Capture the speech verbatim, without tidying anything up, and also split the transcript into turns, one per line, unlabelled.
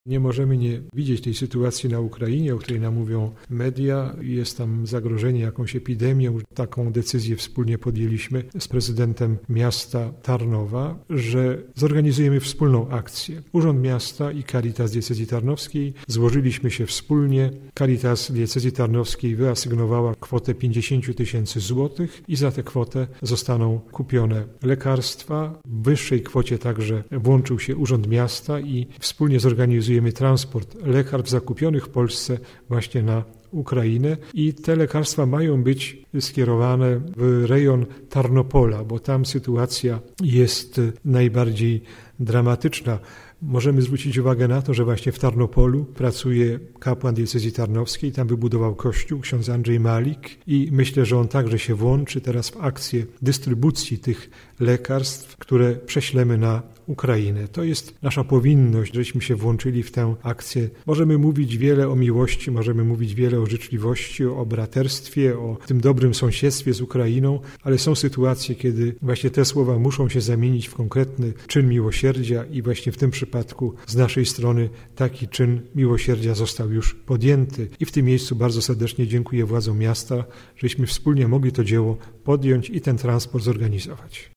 Nie możemy nie widzieć tej sytuacji na Ukrainie, o której nam mówią media. Jest tam zagrożenie jakąś epidemią. Taką decyzję wspólnie podjęliśmy z prezydentem miasta Tarnowa, że zorganizujemy wspólną akcję. Urząd Miasta i Caritas Diecezji Tarnowskiej złożyliśmy się wspólnie. Caritas Diecezji Tarnowskiej wyasygnowała kwotę pięćdziesiąt tysięcy złotych i za tę kwotę zostaną kupione lekarstwa. W wyższej kwocie także włączył się Urząd Miasta i wspólnie zorganizujemy transport lekarstw zakupionych w Polsce właśnie na Ukrainę i te lekarstwa mają być skierowane w rejon Tarnopola, bo tam sytuacja jest najbardziej dramatyczna. Możemy zwrócić uwagę na to, że właśnie w Tarnopolu pracuje kapłan diecezji tarnowskiej, tam wybudował kościół ksiądz Andrzej Malik i myślę, że on także się włączy teraz w akcję dystrybucji tych lekarstw, które prześlemy na Ukrainę. To jest nasza powinność, żeśmy się włączyli w tę akcję. Możemy mówić wiele o miłości, możemy mówić wiele o życzliwości, o braterstwie, o tym dobrym sąsiedztwie z Ukrainą, ale są sytuacje, kiedy właśnie te słowa muszą się zamienić w konkretny czyn miłosierdzia i właśnie w tym przypadku z naszej strony taki czyn miłosierdzia został już podjęty. I w tym miejscu bardzo serdecznie dziękuję władzom miasta, żeśmy wspólnie mogli to dzieło podjąć i ten transport zorganizować.